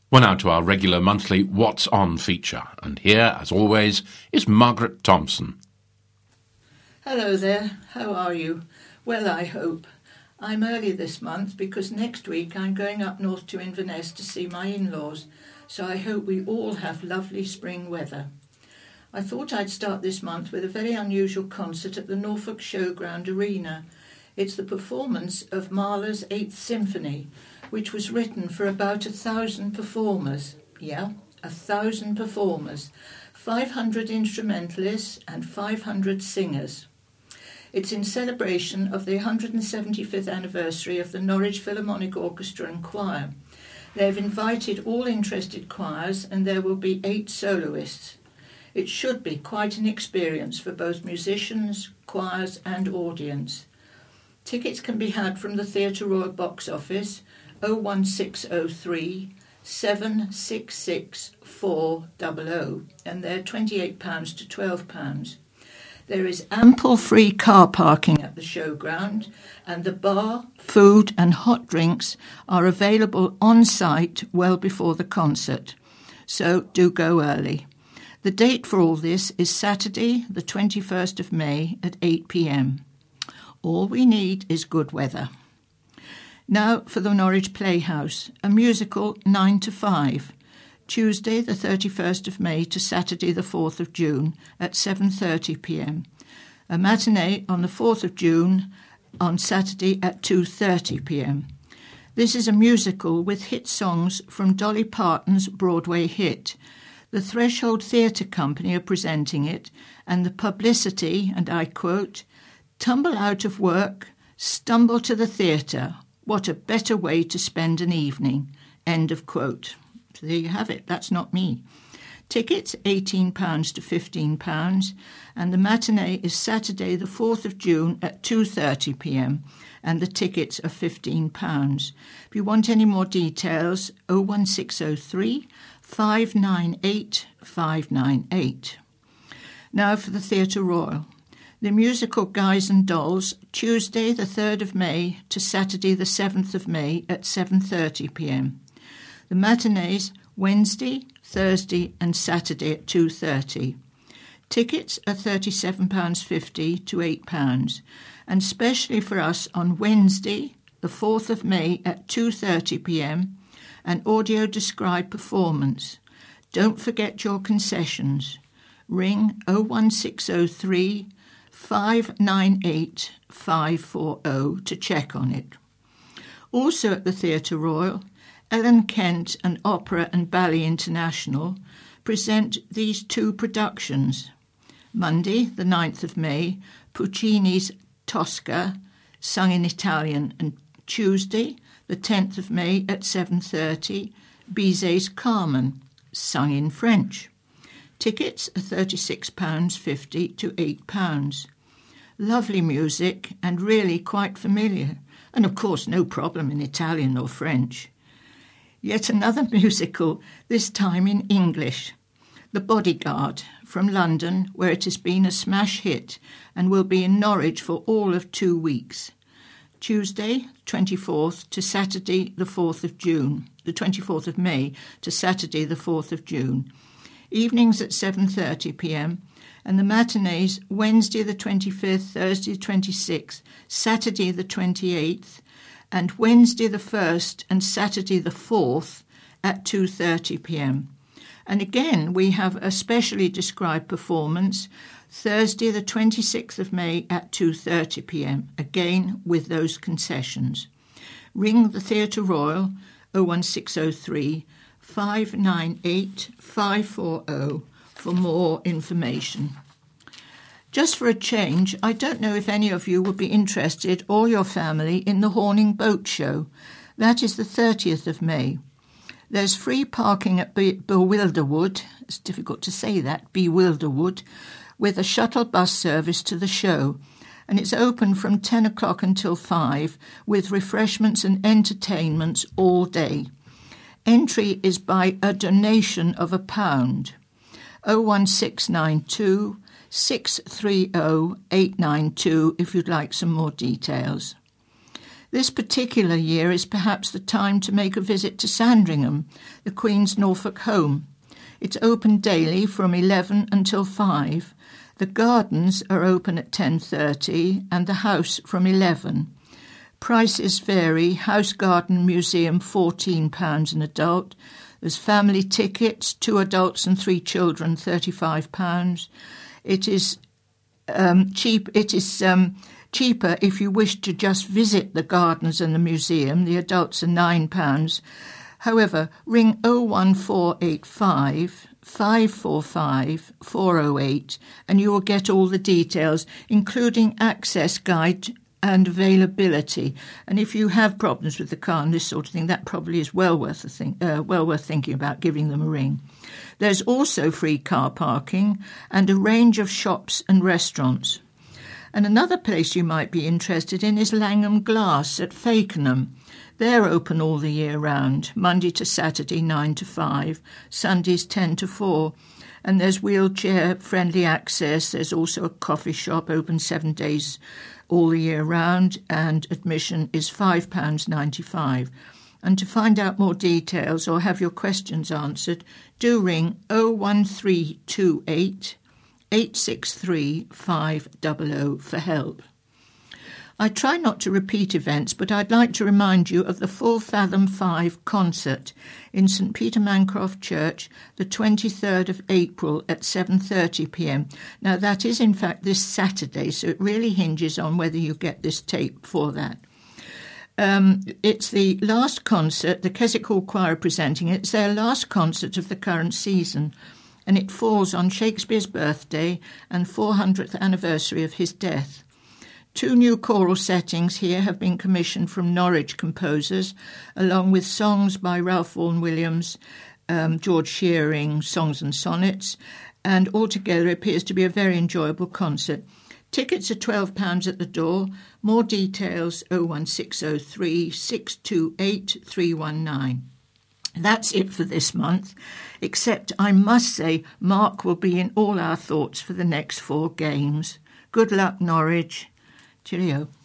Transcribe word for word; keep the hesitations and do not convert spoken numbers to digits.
Well, now to our regular monthly What's On feature. And here, as always, is Margaret Thompson. Hello there, how are you? Well, I hope. I'm early this month because next week I'm going up north to Inverness to see my in-laws, so I hope we all have lovely spring weather. I thought I'd start this month with a very unusual concert at the Norfolk Showground Arena. It's the performance of Mahler's Eighth Symphony, which was written for about a thousand performers. Yeah, a thousand performers, five hundred instrumentalists and five hundred singers. It's in celebration of the one hundred seventy-fifth anniversary of the Norwich Philharmonic Orchestra and Choir. They've invited all interested choirs and there will be eight soloists. It should be quite an experience for both musicians, choirs and audience. Tickets can be had from the Theatre Royal box office oh one six oh three, seven six six, four hundred and they're twenty-eight pounds to twelve pounds. There is ample free car parking at the showground and the bar, food and hot drinks are available on site well before the concert. So do go early. The date for all this is Saturday, the twenty-first of May at eight p.m. All we need is good weather. Now for the Norwich Playhouse, a musical nine to five. Tuesday the thirty-first of May to Saturday the fourth of June at seven thirty p.m. A matinee on the fourth of June on Saturday at two thirty p.m. This is a musical with hit songs from Dolly Parton's Broadway hit. The Threshold Theatre Company are presenting it, and the publicity, and I quote, "Tumble out of work, stumble to the theatre. What a better way to spend an evening." End of quote. So there you have it. That's not me. Tickets eighteen pounds to fifteen pounds, and the matinee is Saturday the fourth of June at two thirty p.m. and the tickets are fifteen pounds. If you want any more details, oh one six oh three, five nine eight, five nine eight. Now for the Theatre Royal. The musical Guys and Dolls, Tuesday the third of May to Saturday the seventh of May at seven thirty p.m. The matinees Wednesday, Thursday and Saturday at two thirty. Tickets are thirty-seven pounds fifty to eight pounds, and specially for us on Wednesday, the fourth of May at two thirty p.m, an audio-described performance. Don't forget your concessions. Ring oh one six oh three, five nine eight, five four oh to check on it. Also at the Theatre Royal, Ellen Kent and Opera and Ballet International present these two productions. Monday, the ninth of May, Puccini's Tosca, sung in Italian, and Tuesday, the tenth of May at seven thirty, Bizet's Carmen, sung in French. Tickets are thirty-six pounds fifty to eight pounds. Lovely music and really quite familiar, and of course no problem in Italian or French. Yet another musical, this time in English. The Bodyguard, from London, where it has been a smash hit and will be in Norwich for all of two weeks. Tuesday, twenty-fourth to Saturday, the fourth of June, the twenty-fourth of May to Saturday, the fourth of June. Evenings at seven thirty p.m, and the matinees Wednesday the twenty-fifth, Thursday the twenty-sixth, Saturday the twenty-eighth, and Wednesday the first and Saturday the fourth at two thirty p.m. And again, we have a specially described performance Thursday the twenty-sixth of May at two thirty p.m, again with those concessions. Ring the Theatre Royal oh one six oh three, five nine eight, five four oh for more information. Just for a change, I don't know if any of you would be interested, or your family, in the Horning Boat Show. That is the thirtieth of May. There's free parking at Be- Bewilderwood, it's difficult to say that, Bewilderwood, with a shuttle bus service to the show, and it's open from ten o'clock until five, with refreshments and entertainments all day. Entry is by a donation of a pound. oh one six nine two, six three oh, eight nine two if you'd like some more details. This particular year is perhaps the time to make a visit to Sandringham, the Queen's Norfolk home. It's open daily from eleven until five. The gardens are open at ten thirty and the house from eleven. Prices vary. House Garden Museum fourteen pounds an adult. There's family tickets, two adults and three children, thirty-five pounds. It is um, cheap. It is um, cheaper if you wish to just visit the gardens and the museum. The adults are nine pounds. However, ring oh one four eight five, five four five, four oh eight and you will get all the details, including access guide and availability. And if you have problems with the car and this sort of thing, that probably is well worth a think, uh, well worth thinking about giving them a ring. There's also free car parking and a range of shops and restaurants. And another place you might be interested in is Langham Glass at Fakenham. They're open all the year round, Monday to Saturday nine to five, Sundays ten to four. And there's wheelchair-friendly access. There's also a coffee shop open seven days all the year round, and admission is five pounds ninety-five. And to find out more details or have your questions answered, do ring oh one three two eight, eight six three, five hundred for help. I try not to repeat events, but I'd like to remind you of the Full Fathom Five concert in St Peter Mancroft Church, the twenty-third of April at seven thirty p m. Now, that is, in fact, this Saturday, so it really hinges on whether you get this tape for that. Um, it's the last concert, the Keswick Hall Choir presenting it. It's their last concert of the current season, and it falls on Shakespeare's birthday and four hundredth anniversary of his death. Two new choral settings here have been commissioned from Norwich composers, along with songs by Ralph Vaughan Williams, um, George Shearing, songs and sonnets, and altogether it appears to be a very enjoyable concert. Tickets are twelve pounds at the door. More details oh one six oh three, six two eight, three one nine. That's it for this month, except I must say Mark will be in all our thoughts for the next four games. Good luck, Norwich. Cheerio.